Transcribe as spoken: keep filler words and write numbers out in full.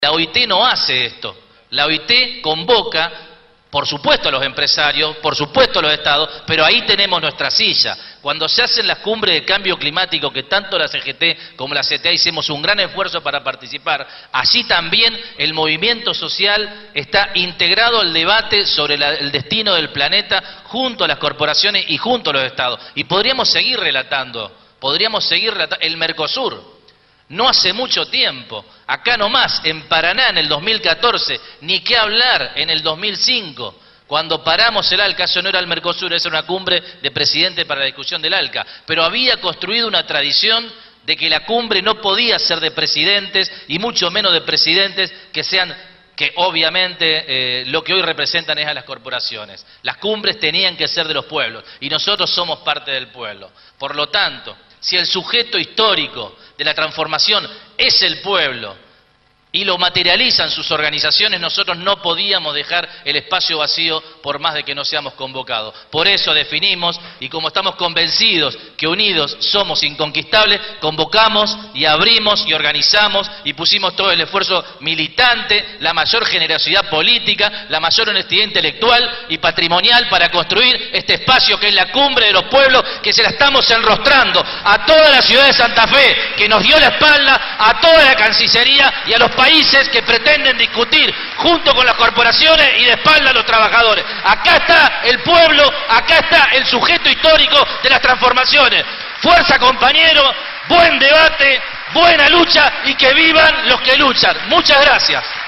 La O I T no hace esto. La O I T convoca, por supuesto a los empresarios, por supuesto a los estados, pero ahí tenemos nuestra silla. Cuando se hacen las cumbres de cambio climático, que tanto la C G T como la C T A hicimos un gran esfuerzo para participar, allí también el movimiento social está integrado al debate sobre la, el destino del planeta junto a las corporaciones y junto a los estados. Y podríamos seguir relatando, podríamos seguir relatando el Mercosur. No hace mucho tiempo, acá nomás, en Paraná en el dos mil catorce, ni qué hablar en el dos mil cinco, cuando paramos el ALCA, eso no era el Mercosur, esa era una cumbre de presidente para la discusión del ALCA, pero había construido una tradición de que la cumbre no podía ser de presidentes, y mucho menos de presidentes que sean, que obviamente eh, lo que hoy representan es a las corporaciones. Las cumbres tenían que ser de los pueblos, y nosotros somos parte del pueblo. Por lo tanto, si el sujeto histórico de la transformación es el pueblo y lo materializan sus organizaciones, nosotros no podíamos dejar el espacio vacío por más de que no seamos convocados. Por eso definimos, y como estamos convencidos que unidos somos inconquistables, convocamos y abrimos y organizamos y pusimos todo el esfuerzo militante, la mayor generosidad política, la mayor honestidad intelectual y patrimonial para construir este espacio que es la cumbre de los pueblos, que se la estamos enrostrando a toda la ciudad de Santa Fe, que nos dio la espalda, a toda la Cancillería y a los países que pretenden discutir junto con las corporaciones y de espalda a los trabajadores. Acá está el pueblo, acá está el sujeto histórico de las transformaciones. Fuerza, compañero, buen debate, buena lucha y que vivan los que luchan. Muchas gracias.